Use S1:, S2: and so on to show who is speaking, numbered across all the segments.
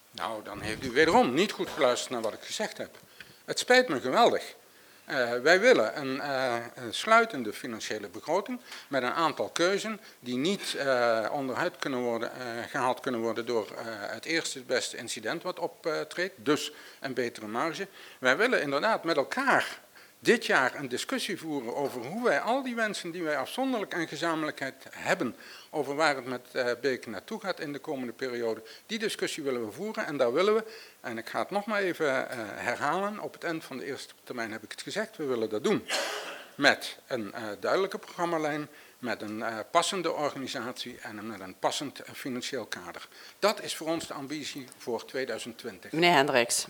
S1: Nou, dan heeft u wederom niet goed geluisterd naar wat ik gezegd heb. Het spijt me geweldig. Wij willen een sluitende financiële begroting met een aantal keuzen die niet onderuit gehaald kunnen worden door het eerste het beste incident wat optreedt, dus een betere marge. Wij willen inderdaad met elkaar dit jaar een discussie voeren over hoe wij al die wensen die wij afzonderlijk en gezamenlijkheid hebben, over waar het met Beek naartoe gaat in de komende periode, die discussie willen we voeren en daar willen we, en ik ga het nog maar even herhalen, op het eind van de eerste termijn heb ik het gezegd, we willen dat doen met een duidelijke programmalijn, met een passende organisatie en met een passend financieel kader. Dat is voor ons de ambitie voor 2020.
S2: Meneer Hendricks.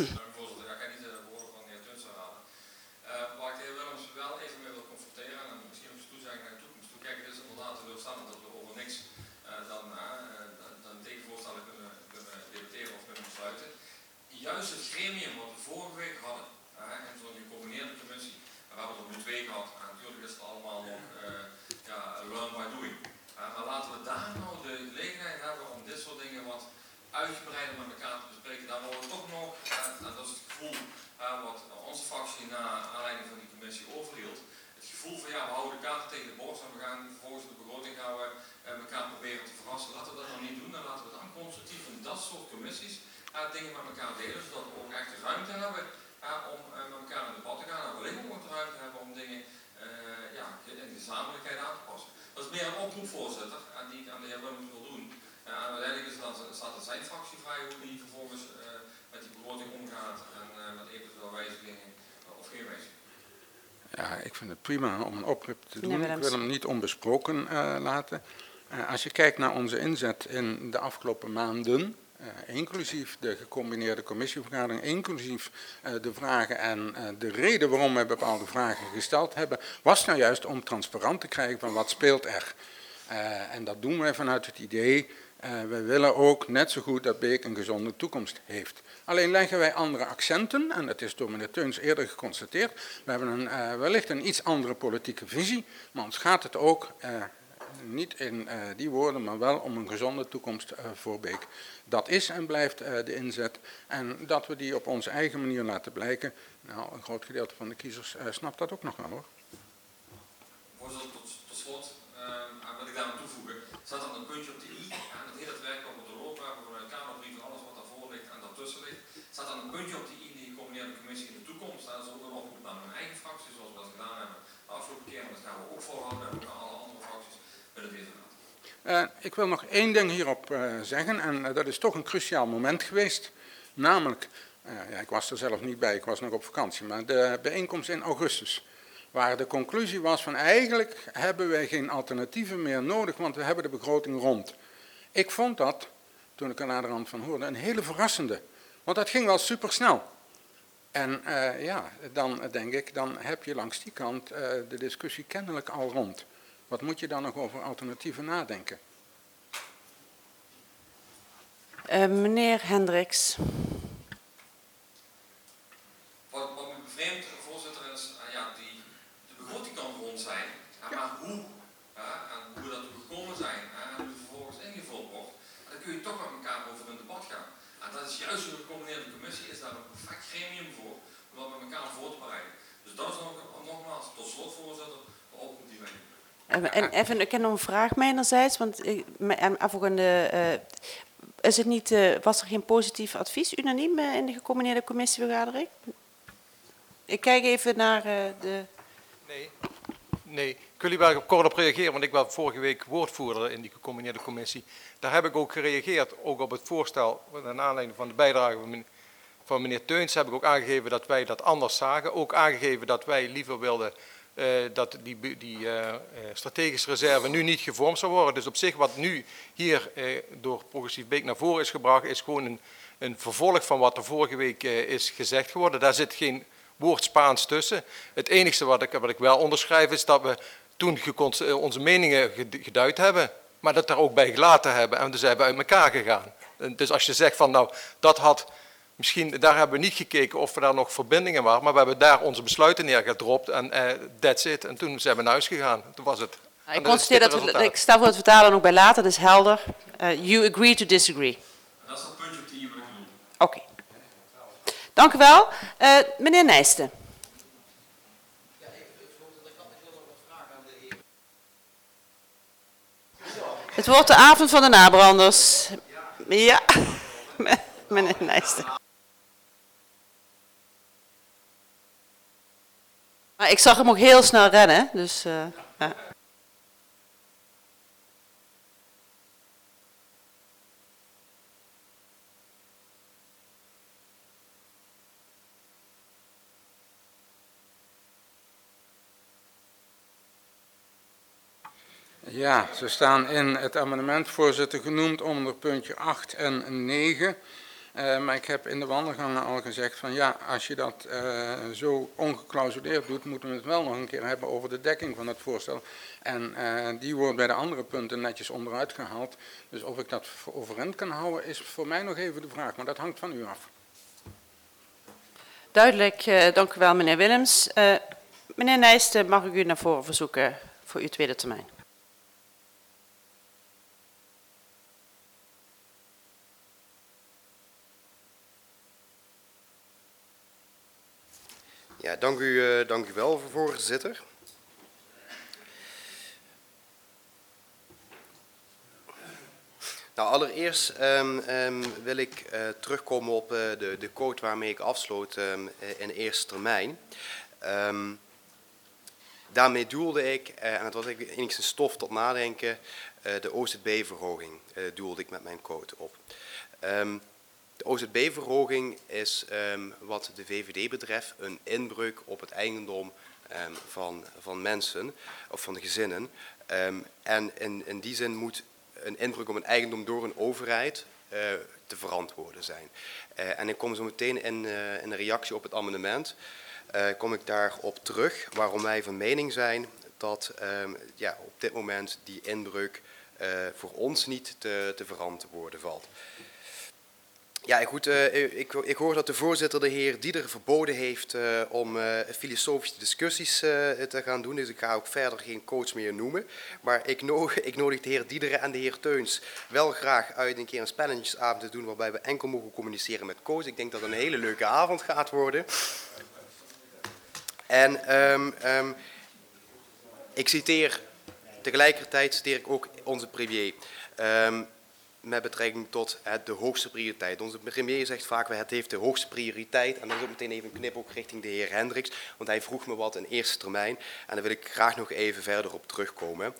S3: Juist het gremium wat we vorige week hadden, en zo'n gecombineerde commissie, we hebben er nu 2 gehad, natuurlijk is het allemaal nog learn by doing. Maar laten we daar nou de gelegenheid hebben om dit soort dingen wat uitgebreider met elkaar te bespreken. Daar worden we toch nog, en dat is het gevoel wat onze fractie na aanleiding van die commissie overhield, het gevoel van ja, we houden de kaarten tegen de borst en we gaan vervolgens de begroting gaan we elkaar proberen te verrassen. Laten we dat nou niet doen en laten we dan constructief in dat soort commissies dingen met elkaar delen, zodat we ook echt de ruimte hebben om met elkaar in debat te gaan en wellicht ook de ruimte hebben om dingen in gezamenlijkheid aan te passen. Dat is meer een oproep, voorzitter, die ik aan de heer Willems wil doen. En uiteindelijk staat het zijn fractie vrij hoe die vervolgens met die begroting omgaat en met eventueel wijzigingen of geen wijzigingen.
S1: Ja, ik vind het prima om een oproep te doen. Ik wil hem niet onbesproken laten. Als je kijkt naar onze inzet in de afgelopen maanden, inclusief de gecombineerde commissievergadering, inclusief de vragen en de reden waarom wij bepaalde vragen gesteld hebben, was nou juist om transparant te krijgen van wat speelt er. En dat doen wij vanuit het idee, wij willen ook net zo goed dat Beek een gezonde toekomst heeft. Alleen leggen wij andere accenten, en dat is door meneer Teuns eerder geconstateerd, we hebben wellicht een iets andere politieke visie, maar ons gaat het ook niet in die woorden, maar wel om een gezonde toekomst voor Beek. Dat is en blijft de inzet. En dat we die op onze eigen manier laten blijken. Nou, een groot gedeelte van de kiezers snapt dat ook nog wel, hoor.
S3: Voorzitter, tot slot wil ik daar aan toevoegen. Staat dan een puntje op de i, aan het hele werk wat we doorlopen hebben vanuit de Kamerbrief en alles wat daarvoor ligt en daartussen ligt. Staat dan een puntje op de i die gecombineerde commissie in de toekomst. Dat is ook een oproep aan mijn eigen fractie, zoals we dat gedaan hebben de afgelopen keer. En dat gaan we ook voorhouden en ook aan alle andere fracties binnen deze raad.
S1: Ik wil nog één ding hierop zeggen, en dat is toch een cruciaal moment geweest. Namelijk, ik was er zelf niet bij, ik was nog op vakantie, maar de bijeenkomst in augustus. Waar de conclusie was van eigenlijk hebben wij geen alternatieven meer nodig, want we hebben de begroting rond. Ik vond dat, toen ik er naderhand van hoorde, een hele verrassende. Want dat ging wel supersnel. En dan denk ik, dan heb je langs die kant de discussie kennelijk al rond. Wat moet je dan nog over alternatieven nadenken?
S2: Meneer Hendricks.
S3: Wat me bevreemdt, voorzitter, is de begroting kan rond zijn, maar hoe en hoe we daartoe gekomen zijn en hoe het vervolgens ingevuld wordt, daar kun je toch met elkaar over in debat gaan. En dat is juist een gecombineerde commissie, is daar een perfect gremium voor, om dat met elkaar voor te bereiden. Dus dat is nogmaals, tot slot, voorzitter, de oproep die wij doen.
S2: En even, ik heb nog een vraag mijnerzijds, want is het niet, was er geen positief advies unaniem in de gecombineerde commissievergadering? Ik kijk even naar de...
S4: Nee, ik wil hier wel kort op reageren, want ik was vorige week woordvoerder in die gecombineerde commissie. Daar heb ik ook gereageerd, ook op het voorstel, naar aanleiding van de bijdrage van meneer Teuns, heb ik ook aangegeven dat wij dat anders zagen. Ook aangegeven dat wij liever wilden dat die strategische reserve nu niet gevormd zou worden. Dus op zich wat nu hier door Progressief Beek naar voren is gebracht, is gewoon een vervolg van wat er vorige week is gezegd geworden. Daar zit geen woord Spaans tussen. Het enige wat ik wel onderschrijf is dat we toen onze meningen geduid hebben, maar dat daar ook bij gelaten hebben en dus zijn we uit elkaar gegaan. Dus als je zegt van nou, dat had... Misschien, daar hebben we niet gekeken of er daar nog verbindingen waren, maar we hebben daar onze besluiten neergedropt en that's it. En toen zijn we naar huis gegaan. Toen was het.
S2: Ik constateer dat ik sta voor het vertalen ook bij later, dat is helder. You agree to disagree.
S3: Dat is dat puntje op die
S2: Oké. Dank u wel. Meneer Nijsten. Het wordt de avond van de nabranders. Ja, meneer Nijsten. Maar ik zag hem ook heel snel rennen, dus... ja.
S1: Ja, ze staan in het amendement, voorzitter, genoemd onder puntje 8 en 9. Maar ik heb in de wandelgangen al gezegd van ja, als je dat zo ongeklausuleerd doet, moeten we het wel nog een keer hebben over de dekking van het voorstel. En die wordt bij de andere punten netjes onderuit gehaald. Dus of ik dat overeind kan houden is voor mij nog even de vraag, maar dat hangt van u af.
S2: Duidelijk, dank u wel meneer Willems. Meneer Nijsten, mag ik u naar voren verzoeken voor uw tweede termijn.
S5: Ja, dank u wel, voorzitter. Nou, allereerst wil ik terugkomen op de quote waarmee ik afsloot in eerste termijn. Daarmee doelde ik, en het was enigszins stof tot nadenken, de OZB-verhoging doelde ik met mijn quote op. De OZB-verhoging is wat de VVD betreft een inbreuk op het eigendom van mensen of van gezinnen. En in die zin moet een inbreuk op een eigendom door een overheid te verantwoorden zijn. En ik kom zo meteen in een reactie op het amendement, kom ik daarop terug waarom wij van mening zijn dat ja, op dit moment die inbreuk voor ons niet te verantwoorden valt. Ja, goed, ik hoor dat de voorzitter, de heer Dieder, verboden heeft om filosofische discussies te gaan doen. Dus ik ga ook verder geen coach meer noemen. Maar ik nodig de heer Dieder en de heer Teuns wel graag uit een keer een spelletjesavond te doen waarbij we enkel mogen communiceren met coach. Ik denk dat het een hele leuke avond gaat worden. En tegelijkertijd citeer ik ook onze premier. Met betrekking tot de hoogste prioriteit. Onze premier zegt vaak, het heeft de hoogste prioriteit. En dan is ook meteen even een knip ook richting de heer Hendricks. Want hij vroeg me wat in eerste termijn. En daar wil ik graag nog even verder op terugkomen.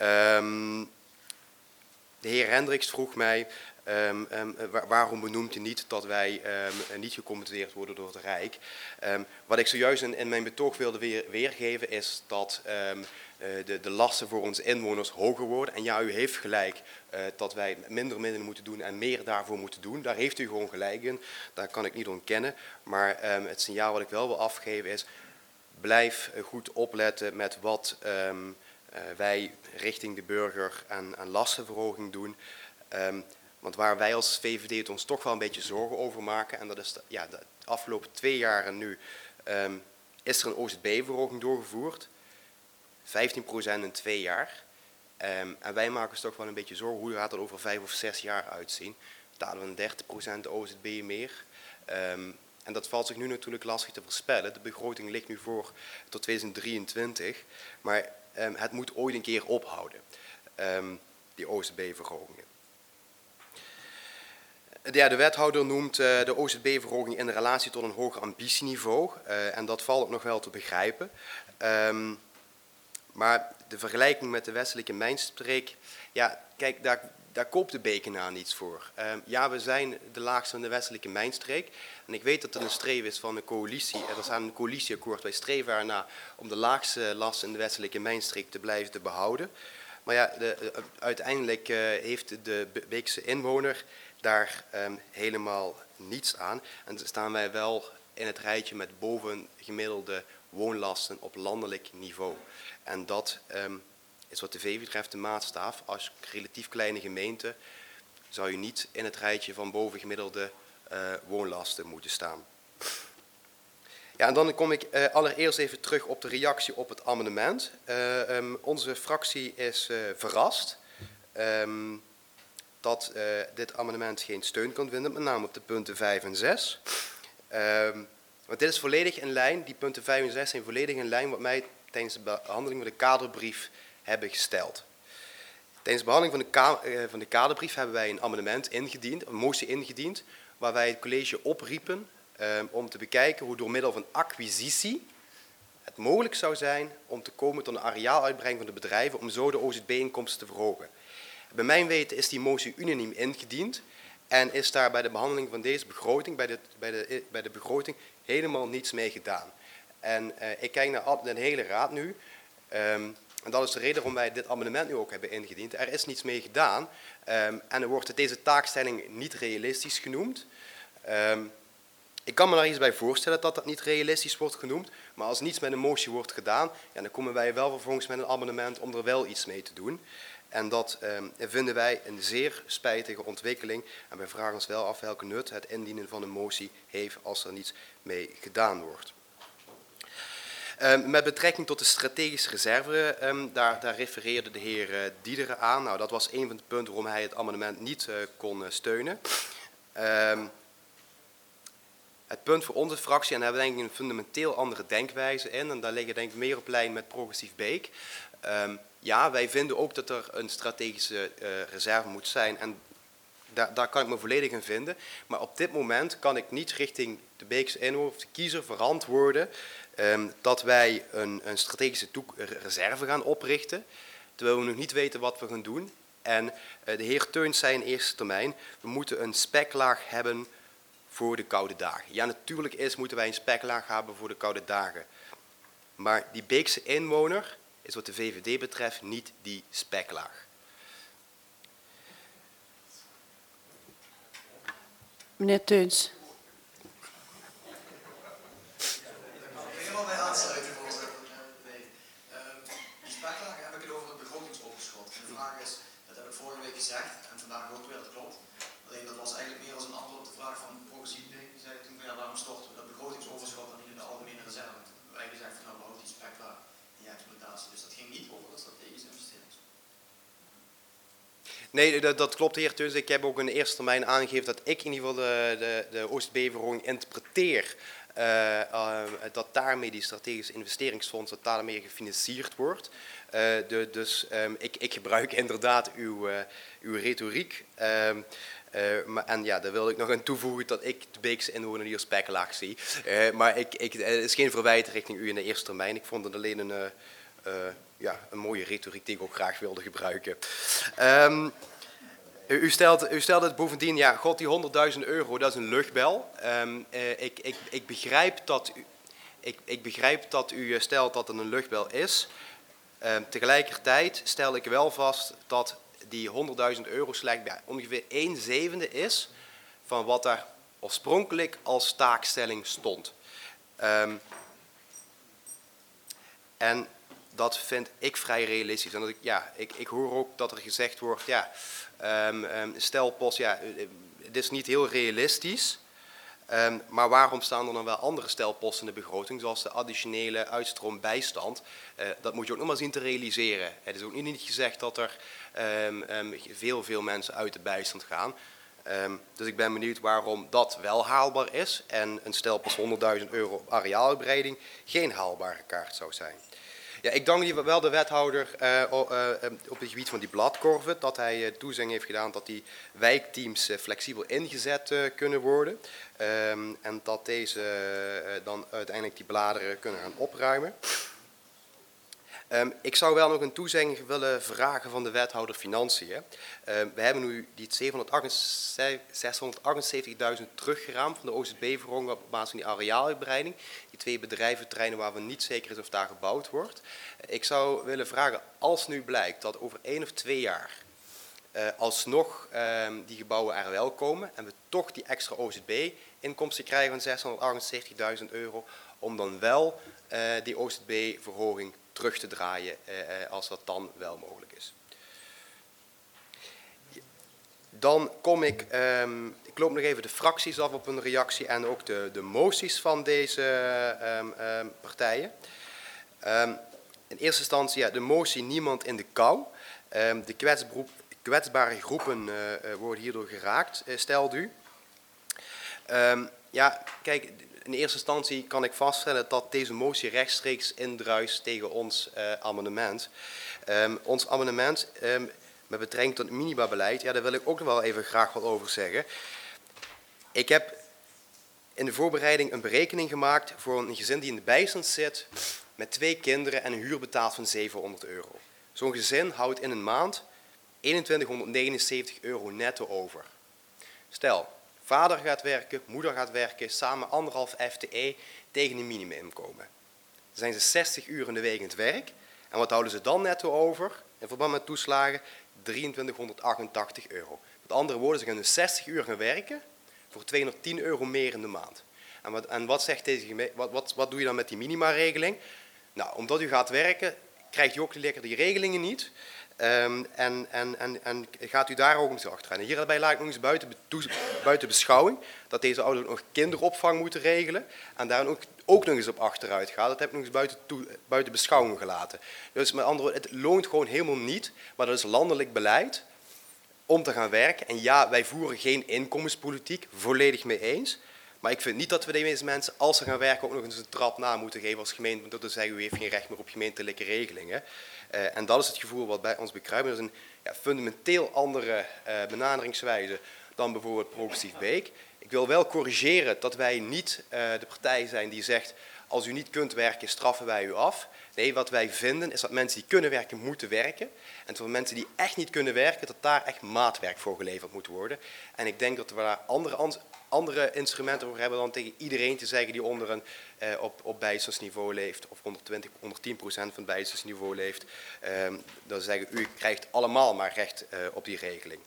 S5: De heer Hendricks vroeg mij, waarom benoemt u niet dat wij niet gecompenseerd worden door het Rijk? Wat ik zojuist in mijn betoog wilde weergeven is dat de lasten voor onze inwoners hoger worden. En ja, u heeft gelijk dat wij minder middelen moeten doen en meer daarvoor moeten doen. Daar heeft u gewoon gelijk in. Daar kan ik niet ontkennen. Maar het signaal wat ik wel wil afgeven is, blijf goed opletten met wat wij richting de burger aan lastenverhoging doen. Want waar wij als VVD het ons toch wel een beetje zorgen over maken, en dat is de afgelopen 2 jaren nu, is er een OZB-verhoging doorgevoerd. 15% in 2 jaar. En wij maken ons toch wel een beetje zorgen, hoe gaat dat over 5 of 6 jaar uitzien? Betalen we een 30% de OZB meer? En dat valt zich nu natuurlijk lastig te voorspellen. De begroting ligt nu voor tot 2023. Maar het moet ooit een keer ophouden, die OZB-verhogingen. De wethouder noemt de OZB-verhoging in relatie tot een hoger ambitieniveau. En dat valt ook nog wel te begrijpen. Maar de vergelijking met de westelijke mijnstreek, ja, kijk, daar koopt de Bekenaar niets voor. Ja, we zijn de laagste van de westelijke mijnstreek. En ik weet dat het een streven is van de coalitie. Er staat een coalitieakkoord. Wij streven ernaar om de laagste last in de westelijke mijnstreek te blijven te behouden. Maar ja, uiteindelijk heeft de Beekse inwoner daar helemaal niets aan. En dan staan wij wel in het rijtje met bovengemiddelde woonlasten op landelijk niveau. En dat is wat de VVD betreft de maatstaf. Als relatief kleine gemeente zou je niet in het rijtje van bovengemiddelde woonlasten moeten staan. Ja, en dan kom ik allereerst even terug op de reactie op het amendement. Onze fractie is verrast. dat dit amendement geen steun kan vinden, met name op de punten 5 en 6. Want dit is volledig in lijn, die punten 5 en 6 zijn volledig in lijn wat mij tijdens de behandeling van de kaderbrief hebben gesteld. Tijdens de behandeling van de kaderbrief hebben wij een amendement ingediend, een motie ingediend, waar wij het college opriepen om te bekijken hoe door middel van acquisitie het mogelijk zou zijn om te komen tot een areaaluitbreiding van de bedrijven om zo de OZB-inkomsten te verhogen. Bij mijn weten is die motie unaniem ingediend en is daar bij de behandeling van deze begroting, bij de begroting, helemaal niets mee gedaan. En ik kijk naar de hele raad nu, en dat is de reden waarom wij dit amendement nu ook hebben ingediend. Er is niets mee gedaan en er wordt deze taakstelling niet realistisch genoemd. Ik kan me daar iets bij voorstellen dat dat niet realistisch wordt genoemd, maar als niets met een motie wordt gedaan, ja, dan komen wij wel vervolgens met een amendement om er wel iets mee te doen. En dat vinden wij een zeer spijtige ontwikkeling en wij vragen ons wel af welke nut het indienen van een motie heeft als er niets mee gedaan wordt. Met betrekking tot de strategische reserve, daar refereerde de heer Diederen aan. Nou, dat was een van de punten waarom hij het amendement niet kon steunen. Het punt voor onze fractie, en daar hebben we denk ik een fundamenteel andere denkwijze in, en daar liggen denk ik meer op lijn met Progressief Beek. Ja, wij vinden ook dat er een strategische reserve moet zijn en daar kan ik me volledig in vinden. Maar op dit moment kan ik niet richting de Beekse inwoner of de kiezer verantwoorden dat wij een strategische reserve gaan oprichten, terwijl we nog niet weten wat we gaan doen. En de heer Teuns zei in eerste termijn, we moeten een speklaag hebben voor de koude dagen. Ja, natuurlijk moeten wij een speklaag hebben voor de koude dagen. Maar die Beekse inwoner is wat de VVD betreft niet die speklaag.
S2: Meneer Teuns.
S6: Helemaal bij aansluiten, voorzitter. Die speklagen heb ik het over het begrotingsoverschot. En de vraag is, dat heb ik vorige week gezegd en vandaag ook weer, dat klopt. Alleen dat was eigenlijk meer als een antwoord op de vraag van Progressief Beek. Die zei toen van ja, waarom storten we dat begrotingsoverschot dan niet in de algemene reserve? Toen hebben wij gezegd van nou, we houden die speklaag in je exploitatie. Dus dat ging niet over de strategische investeringen.
S5: Nee, dat klopt, heer Teuns. Ik heb ook in de eerste termijn aangegeven dat ik in ieder geval de OZB-verhoging interpreteer dat daarmee die strategische investeringsfonds, dat daarmee gefinancierd wordt. Dus ik gebruik inderdaad uw retoriek. En ja, daar wil ik nog aan toevoegen dat ik de Beekse inwoner hier als speklaag zie. Maar het is geen verwijt richting u in de eerste termijn. Ik vond het alleen een mooie retoriek die ik ook graag wilde gebruiken. U stelt het bovendien, ja, god, die €100.000, dat is een luchtbel. Ik begrijp dat u stelt dat het een luchtbel is. Tegelijkertijd stel ik wel vast dat die €100.000 slechts bij ongeveer 1/7 is van wat daar oorspronkelijk als taakstelling stond. En dat vind ik vrij realistisch. En dat ik hoor ook dat er gezegd wordt, ja, stelpost, ja, het is niet heel realistisch. Maar waarom staan er dan wel andere stelposten in de begroting, zoals de additionele uitstroombijstand? Dat moet je ook nog maar zien te realiseren. Het is ook niet gezegd dat er veel mensen uit de bijstand gaan. Dus ik ben benieuwd waarom dat wel haalbaar is en een stelpost €100.000 op areaaluitbreiding geen haalbare kaart zou zijn. Ja, ik dank wel de wethouder op het gebied van die bladkorven, dat hij toezegging heeft gedaan dat die wijkteams flexibel ingezet kunnen worden. En dat deze dan uiteindelijk die bladeren kunnen gaan opruimen. Ik zou wel nog een toezegging willen vragen van de wethouder Financiën. We hebben nu die 678.000 teruggeraamd van de OZB-verhoging op basis van die areaaluitbreiding. Die 2 bedrijventerreinen waar we niet zeker is of daar gebouwd wordt. Ik zou willen vragen, als nu blijkt dat over 1 of 2 jaar alsnog die gebouwen er wel komen en we toch die extra OZB-inkomsten krijgen van €678.000, om dan wel die OZB-verhoging terug te draaien als dat dan wel mogelijk is. Dan kom ik loop nog even de fracties af op een reactie en ook de moties van deze partijen. In eerste instantie, ja, de motie niemand in de kou. De kwetsbare groepen worden hierdoor geraakt, stelt u. Ja, kijk, in eerste instantie kan ik vaststellen dat deze motie rechtstreeks indruist tegen ons amendement. Ons amendement met betrekking tot het minimabeleid, ja, daar wil ik ook nog wel even graag wat over zeggen. Ik heb in de voorbereiding een berekening gemaakt voor een gezin die in de bijstand zit met 2 kinderen en een huur betaalt van €700. Zo'n gezin houdt in een maand €2179 netto over. Stel, vader gaat werken, moeder gaat werken, samen 1,5 FTE tegen een minimuminkomen. Dan zijn ze 60 uur in de week in het werk. En wat houden ze dan netto over? In verband met toeslagen €2388. Met andere woorden, ze gaan dus 60 uur gaan werken voor €210 meer in de maand. En wat zegt deze gemeente? Wat doe je dan met die minimaregeling? Nou, omdat u gaat werken, krijgt u ook lekker die regelingen niet. En gaat u daar ook eens achteraan. En hierbij laat ik nog eens buiten beschouwing dat deze ouders nog kinderopvang moeten regelen en daar ook nog eens op achteruit gaat. Dat heb ik nog eens buiten beschouwing gelaten. Dus met andere woorden, het loont gewoon helemaal niet, maar dat is landelijk beleid om te gaan werken. En ja, wij voeren geen inkomenspolitiek, volledig mee eens. Maar ik vind niet dat we deze mensen, als ze gaan werken, ook nog eens een trap na moeten geven als gemeente. Want dat zeggen, u heeft geen recht meer op gemeentelijke regelingen. En dat is het gevoel wat bij ons bekruipt. Dat is een fundamenteel andere benaderingswijze dan bijvoorbeeld Progressief Beek. Ik wil wel corrigeren dat wij niet de partij zijn die zegt, als u niet kunt werken, straffen wij u af. Nee, wat wij vinden is dat mensen die kunnen werken, moeten werken. En voor mensen die echt niet kunnen werken, dat daar echt maatwerk voor geleverd moet worden. En ik denk dat we daar andere instrumenten voor hebben dan tegen iedereen te zeggen die onder een op bijstandsniveau leeft of 110% van het bijstandsniveau leeft. Dan zeggen u krijgt allemaal maar recht op die regeling.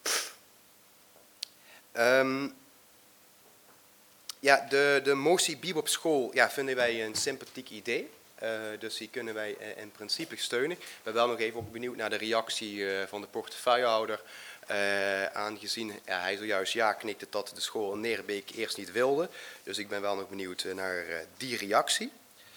S5: Ja, de motie Bieb op school vinden wij een sympathiek idee. Dus die kunnen wij in principe steunen. Ik ben wel nog even ook benieuwd naar de reactie van de portefeuillehouder. Aangezien hij zojuist ja knikte dat de school in Neerbeek eerst niet wilde. Dus ik ben wel nog benieuwd naar die reactie.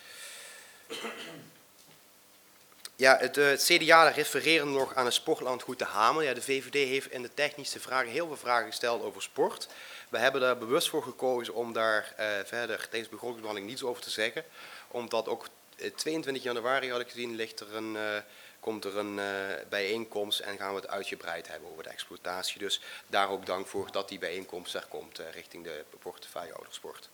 S5: Ja, het CDA refereren nog aan het sportlandgoed de Hamel. Ja, de VVD heeft in de technische vragen heel veel vragen gesteld over sport. We hebben daar bewust voor gekozen om daar verder tijdens de begrotingsbehandeling niets over te zeggen. Omdat ook 22 januari had ik gezien komt er een bijeenkomst en gaan we het uitgebreid hebben over de exploitatie. Dus daar ook dank voor dat die bijeenkomst er komt richting de portefeuillehoudersport.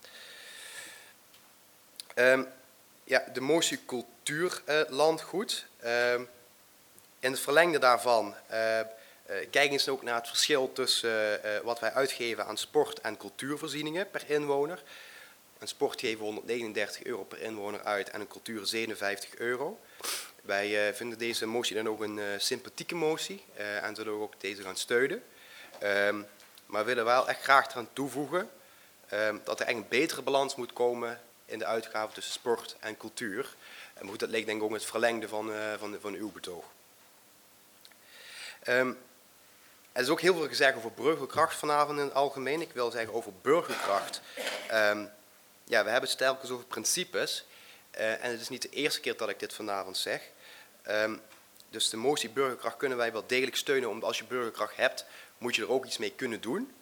S5: Ja, de motie cultuurlandgoed. In het verlengde daarvan kijken eens ook naar het verschil tussen wat wij uitgeven aan sport- en cultuurvoorzieningen per inwoner. Een sport geven we €139 per inwoner uit en een cultuur €57. Wij vinden deze motie dan ook een sympathieke motie en zullen we ook deze gaan steunen. Maar willen wel echt graag eraan toevoegen dat er echt een betere balans moet komen in de uitgaven tussen sport en cultuur. En goed, dat leek denk ik ook het verlengde van uw betoog. Er is ook heel veel gezegd over burgerkracht vanavond in het algemeen. Ik wil zeggen over burgerkracht. Ja, we hebben het telkens over principes. En het is niet de eerste keer dat ik dit vanavond zeg. Dus de motie burgerkracht kunnen wij wel degelijk steunen. Omdat als je burgerkracht hebt, moet je er ook iets mee kunnen doen.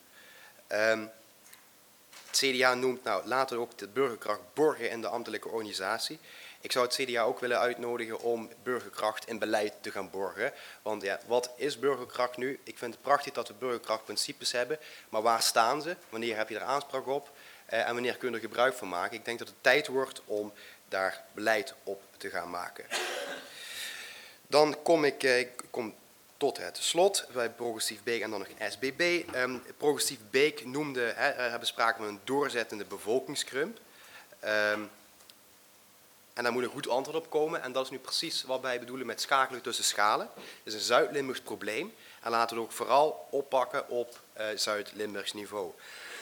S5: Het CDA noemt, nou laten we ook de burgerkracht borgen in de ambtelijke organisatie. Ik zou het CDA ook willen uitnodigen om burgerkracht in beleid te gaan borgen. Want ja, wat is burgerkracht nu? Ik vind het prachtig dat we burgerkrachtprincipes hebben. Maar waar staan ze? Wanneer heb je er aanspraak op? En wanneer kun je er gebruik van maken? Ik denk dat het tijd wordt om daar beleid op te gaan maken. Dan kom ik tot het slot bij Progressief Beek en dan nog een SBB. Progressief Beek noemde, hebben sprake van een doorzettende bevolkingskrimp. En daar moet een goed antwoord op komen. En dat is nu precies wat wij bedoelen met schakelen tussen schalen. Het is een Zuid-Limburgs probleem. En laten we het ook vooral oppakken op Zuid-Limburgs niveau.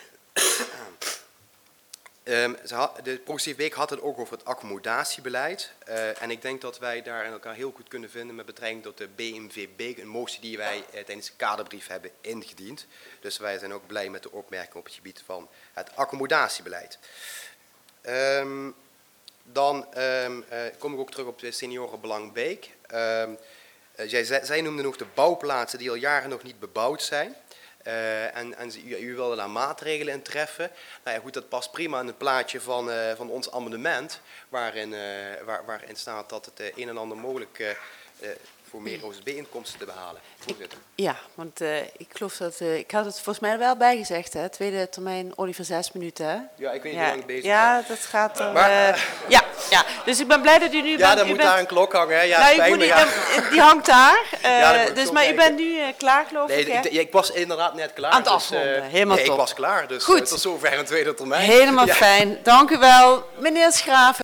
S5: De Progressief Beek had het ook over het accommodatiebeleid. En ik denk dat wij daar elkaar heel goed kunnen vinden met betrekking tot de BMV Beek. Een motie die wij tijdens de kaderbrief hebben ingediend. Dus wij zijn ook blij met de opmerking op het gebied van het accommodatiebeleid. Dan kom ik ook terug op de seniorenbelang Beek. zij noemde nog de bouwplaatsen die al jaren nog niet bebouwd zijn. U wilde daar maatregelen in treffen. Nou ja, goed, dat past prima in het plaatje van ons amendement, waarin staat dat het een en ander mogelijk voor meer OZB-inkomsten te behalen. Voorzitter.
S2: Ja, want ik geloof dat... ik had het volgens mij er wel bij gezegd, hè? Tweede termijn Oliver 6 minuten, hè?
S5: Ja, ik weet niet hoe lang ik bezig ben.
S2: Ja, dat gaat er...
S5: Maar-
S2: ja. Dus ik ben blij dat u nu...
S5: Ja, dan moet daar een klok hangen. Hè? Ja,
S2: Nou,
S5: spijt me, ja.
S2: die hangt daar.
S5: Ja, dan moet ik
S2: dus,
S5: zo
S2: maar u
S5: kijken.
S2: bent nu klaar, geloof ik, hè?
S5: Ik was inderdaad net klaar.
S2: Aan het
S5: dus,
S2: afronden, helemaal
S5: nee,
S2: top.
S5: ik was klaar, dus
S2: Goed.
S5: tot zover een tweede termijn.
S2: Helemaal
S5: Ja.
S2: fijn. Dank u wel. Meneer Schraven.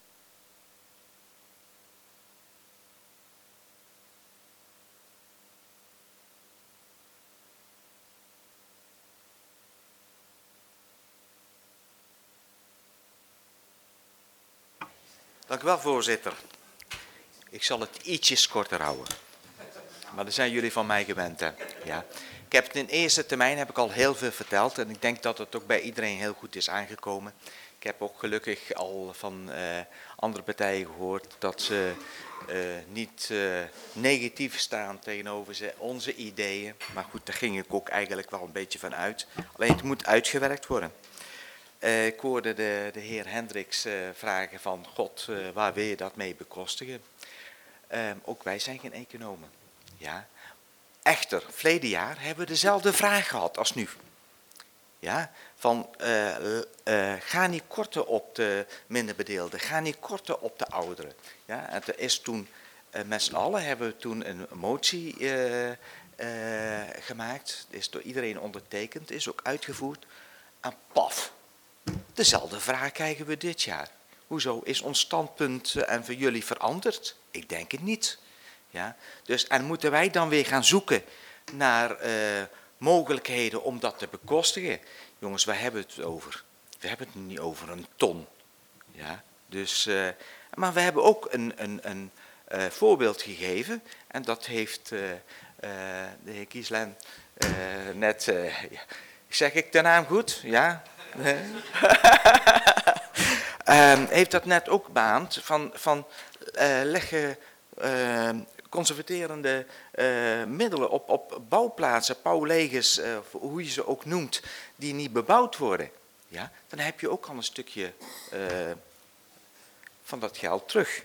S7: Dank u wel, voorzitter. Ik zal het ietsjes korter houden. Maar daar zijn jullie van mij gewend, hè. Ja. Ik heb het in eerste termijn heb ik al heel veel verteld en ik denk dat het ook bij iedereen heel goed is aangekomen. Ik heb ook gelukkig al van andere partijen gehoord dat ze niet negatief staan tegenover onze ideeën. Maar goed, daar ging ik ook eigenlijk wel een beetje van uit. Alleen het moet uitgewerkt worden. Ik hoorde de heer Hendricks vragen van, God, waar wil je dat mee bekostigen? Ook wij zijn geen economen. Ja. Echter, verleden jaar hebben we dezelfde vraag gehad als nu. Ja, van ga niet korten op de minderbedeelden, ga niet korten op de ouderen. Ja, en er is toen, met z'n allen hebben we toen een motie gemaakt, is door iedereen ondertekend, is ook uitgevoerd. En paf, dezelfde vraag krijgen we dit jaar. Hoezo, is ons standpunt en voor jullie veranderd? Ik denk het niet. Ja, dus, en moeten wij dan weer gaan zoeken naar mogelijkheden om dat te bekostigen? Jongens, waar hebben we het over? We hebben het niet over een ton. Ja, dus, maar we hebben ook een voorbeeld gegeven. En dat heeft de heer Kieslen net... zeg ik de naam goed? Ja? Heeft dat net ook beaamd van leggen conservaterende middelen op bouwplaatsen, bouwlegers, hoe je ze ook noemt, die niet bebouwd worden. Ja, dan heb je ook al een stukje van dat geld terug.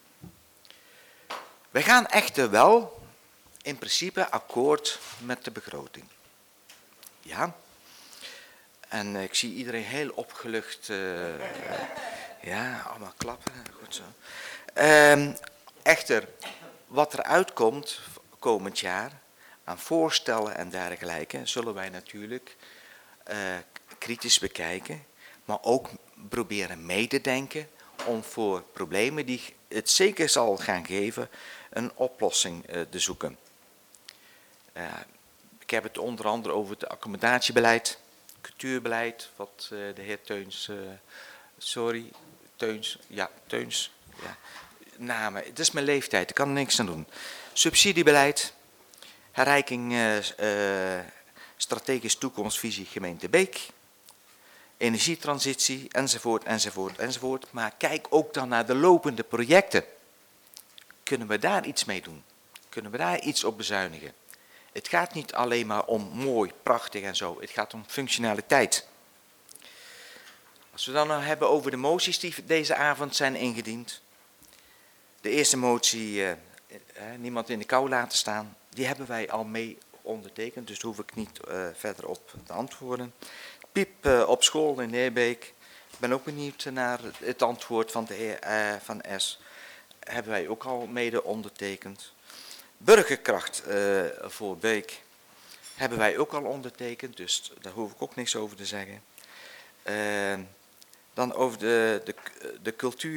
S7: We gaan echter wel in principe akkoord met de begroting. Ja. En ik zie iedereen heel opgelucht. Ja, allemaal klappen. Goed zo. Echter, wat er uitkomt komend jaar aan voorstellen en dergelijke, zullen wij natuurlijk kritisch bekijken, maar ook proberen mee te denken om voor problemen die het zeker zal gaan geven, een oplossing te zoeken. Ik heb het onder andere over het accommodatiebeleid, cultuurbeleid, wat de heer Teuns, Teuns, ja, namen. Het is mijn leeftijd, ik kan er niks aan doen. Subsidiebeleid, herrijking, strategisch toekomstvisie gemeente Beek, energietransitie, enzovoort, enzovoort, enzovoort. Maar kijk ook dan naar de lopende projecten. Kunnen we daar iets mee doen? Kunnen we daar iets op bezuinigen? Het gaat niet alleen maar om mooi, prachtig en zo. Het gaat om functionaliteit. Als we dan nou hebben over de moties die deze avond zijn ingediend. De eerste motie, niemand in de kou laten staan, die hebben wij al mee ondertekend. Dus daar hoef ik niet verder op te antwoorden. Piep op school in Neerbeek. Ik ben ook benieuwd naar het antwoord van de heer Van S. Hebben wij ook al mede ondertekend. Burgerkracht voor Beek hebben wij ook al ondertekend, dus daar hoef ik ook niks over te zeggen. Dan over de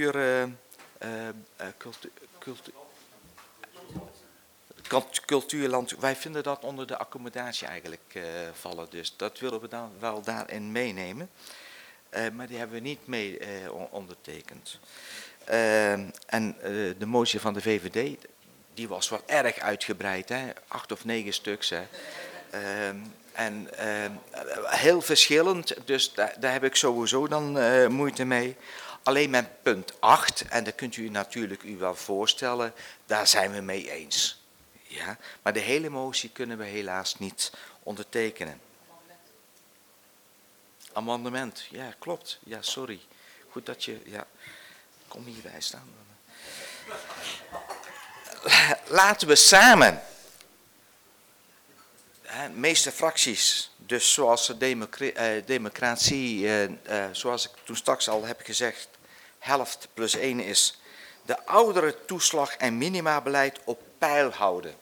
S7: cultuurland. Wij vinden dat onder de accommodatie eigenlijk vallen, dus dat willen we dan wel daarin meenemen. Maar die hebben we niet mee ondertekend. En de motie van de VVD, die was wel erg uitgebreid, hè? 8 of 9 stuks. Hè? En heel verschillend, dus daar heb ik sowieso dan moeite mee. Alleen met punt 8, en dat kunt u natuurlijk wel voorstellen, daar zijn we mee eens. Ja, maar de hele motie kunnen we helaas niet ondertekenen. Amendement, ja, klopt. Ja, sorry. Goed dat je, ja, kom hierbij staan. Laten we samen, de meeste fracties, dus zoals de democratie, zoals ik toen straks al heb gezegd, helft plus 1 is, de oudere toeslag en minimabeleid op peil houden.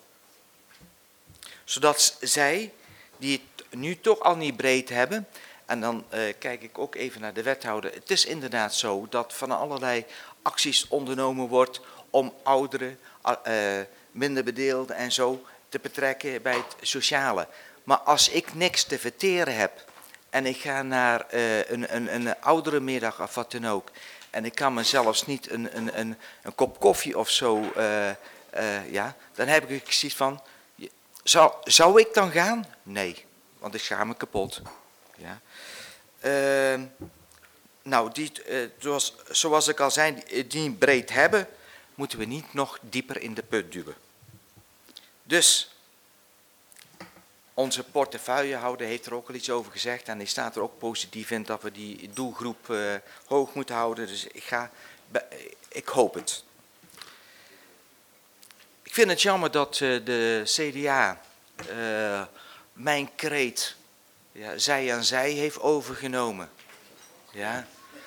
S7: Zodat zij, die het nu toch al niet breed hebben, en dan kijk ik ook even naar de wethouder. Het is inderdaad zo dat van allerlei acties ondernomen wordt om ouderen, minder bedeelden en zo te betrekken bij het sociale. Maar als ik niks te verteren heb en ik ga naar een ouderenmiddag of wat dan ook, en ik kan me zelfs niet een kop koffie of zo, ja, dan heb ik zoiets van, zou ik dan gaan? Nee, want ik schaam me kapot. Ja. Nou, zoals ik al zei, die breed hebben, moeten we niet nog dieper in de put duwen. Dus, onze portefeuillehouder heeft er ook al iets over gezegd en die staat er ook positief in dat we die doelgroep hoog moeten houden. Dus ik hoop het. Ik vind het jammer dat de CDA mijn kreet, ja, zij aan zij heeft overgenomen. Ja.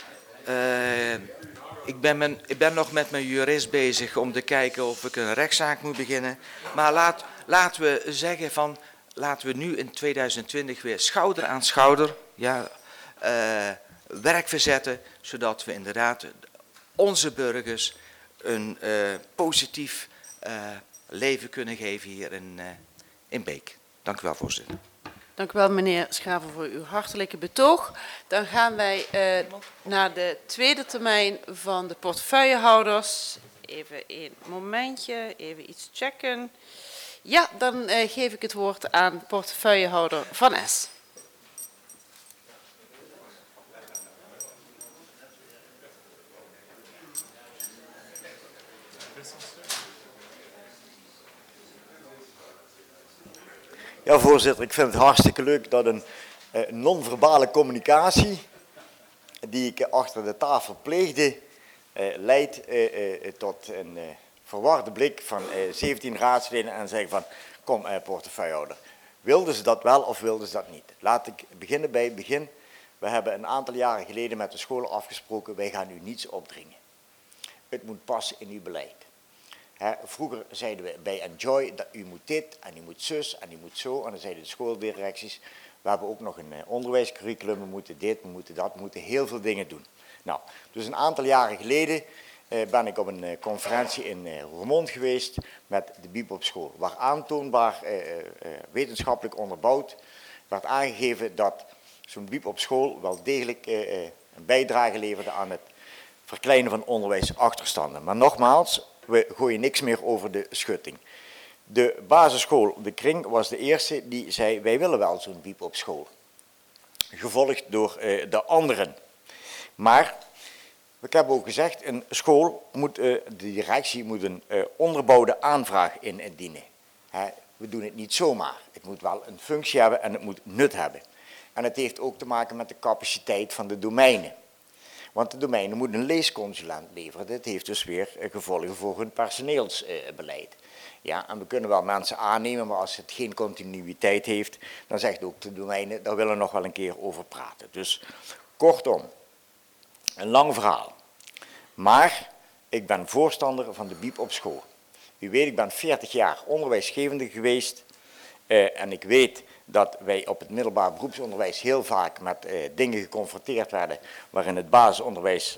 S7: Ik ben nog met mijn jurist bezig om te kijken of ik een rechtszaak moet beginnen. Maar laten we zeggen van, laten we nu in 2020 weer schouder aan schouder, ja, werk verzetten, zodat we inderdaad onze burgers een positief leven kunnen geven hier in Beek. Dank u wel, voorzitter.
S2: Dank u wel, meneer Schaver, voor uw hartelijke betoog. Dan gaan wij naar de tweede termijn van de portefeuillehouders. Even een momentje, even iets checken. Ja, dan geef ik het woord aan portefeuillehouder Van Es.
S8: Ja, voorzitter, ik vind het hartstikke leuk dat een non-verbale communicatie die ik achter de tafel pleegde, leidt tot een verwarde blik van 17 raadsleden en zeggen van, kom portefeuillehouder, wilden ze dat wel of wilden ze dat niet? Laat ik beginnen bij het begin. We hebben een aantal jaren geleden met de scholen afgesproken, wij gaan u niets opdringen. Het moet passen in uw beleid. Vroeger zeiden we bij Enjoy dat u moet dit en u moet zus en u moet zo. En dan zeiden de schooldirecties, we hebben ook nog een onderwijscurriculum, we moeten dit, we moeten dat, we moeten heel veel dingen doen. Nou, dus een aantal jaren geleden ben ik op een conferentie in Roermond geweest met de BIEB op school. Waar aantoonbaar wetenschappelijk onderbouwd werd aangegeven dat zo'n BIEB op school wel degelijk een bijdrage leverde aan het verkleinen van onderwijsachterstanden. Maar nogmaals, we gooien niks meer over de schutting. De basisschool De Kring was de eerste die zei, wij willen wel zo'n BIEB op school. Gevolgd door de anderen. Maar, ik heb ook gezegd, een school moet, de directie moet een onderbouwde aanvraag indienen. We doen het niet zomaar. Het moet wel een functie hebben en het moet nut hebben. En het heeft ook te maken met de capaciteit van de domeinen. Want de domeinen moeten een leesconsulent leveren. Dit heeft dus weer gevolgen voor hun personeelsbeleid. Ja, en we kunnen wel mensen aannemen, maar als het geen continuïteit heeft, dan zegt ook de domeinen, daar willen we nog wel een keer over praten. Dus kortom, een lang verhaal. Maar ik ben voorstander van de BIEB op school. U weet, ik ben 40 jaar onderwijsgevende geweest en ik weet dat wij op het middelbaar beroepsonderwijs heel vaak met dingen geconfronteerd werden waarin het basisonderwijs,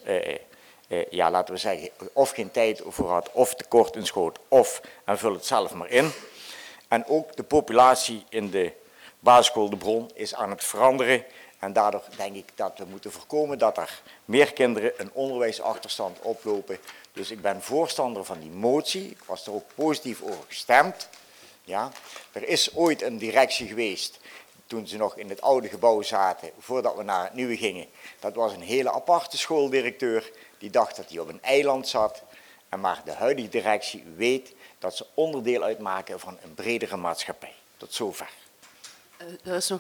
S8: ja, laten we zeggen, of geen tijd voor had, of tekort in schoot, of en vul het zelf maar in. En ook de populatie in de basisschool De Bron is aan het veranderen. En daardoor denk ik dat we moeten voorkomen dat er meer kinderen een onderwijsachterstand oplopen. Dus ik ben voorstander van die motie. Ik was er ook positief over gestemd. Ja. Er is ooit een directie geweest, toen ze nog in het oude gebouw zaten, voordat we naar het nieuwe gingen. Dat was een hele aparte schooldirecteur, die dacht dat hij op een eiland zat. En maar de huidige directie weet dat ze onderdeel uitmaken van een bredere maatschappij. Tot zover.
S2: Er is nog